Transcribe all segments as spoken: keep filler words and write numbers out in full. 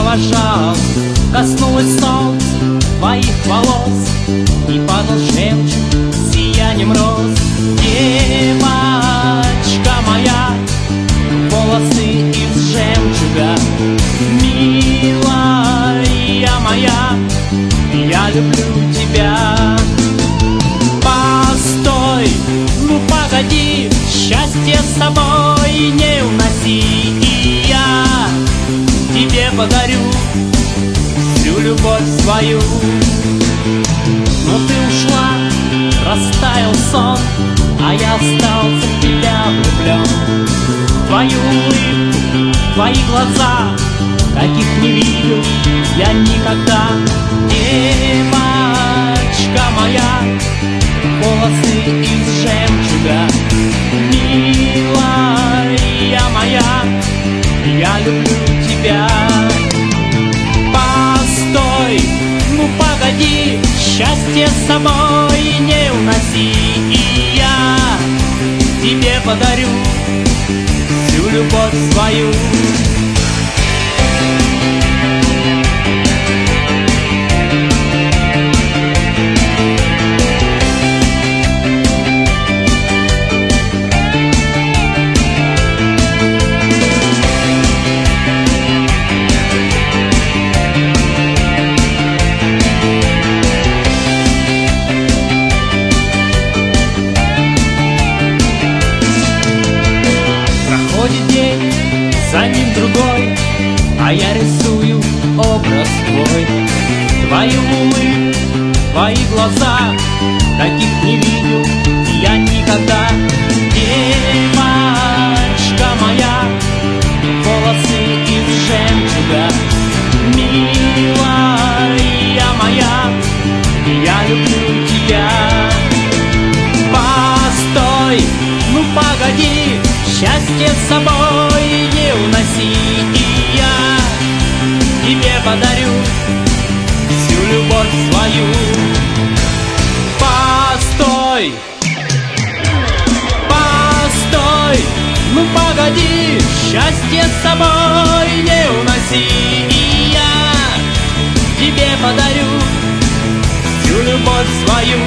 провожал. Коснулось солнце твоих волос, и падал жемчуг сиянием роз. Девочка моя, волосы из жемчуга, милая моя, я люблю тебя. Постой, ну погоди, счастье с собой не уноси, и я тебе подарю всю любовь свою. Но ты ушла, растаял сон, а я остался в тебя влюблен. Твою улыбку, твои глаза, таких не видел я никогда. Девочка моя, волосы из жемчуга, милая моя, я люблю тебя. Постой, ну погоди, счастье с собой не уноси, и я тебе подарю всю любовь свою. Проходит день, за ним другой, а я рисую образ твой. Твою улыбку, твои глаза, таких не видел я никогда. Девочка моя, волосы из жемчуга, милая моя, я люблю тебя. Постой, ну погоди, счастье с собой не уноси, и я тебе подарю всю любовь свою. Постой, постой, ну погоди, счастье с собой не уноси, и я тебе подарю всю любовь свою.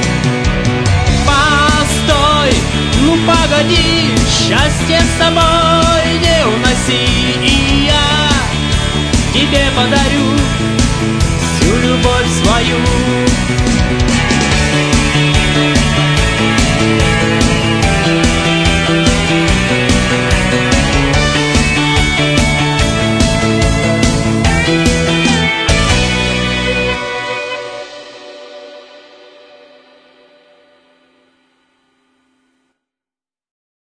Постой, ну погоди, счастье с собой не уноси, и я тебе подарю всю любовь свою.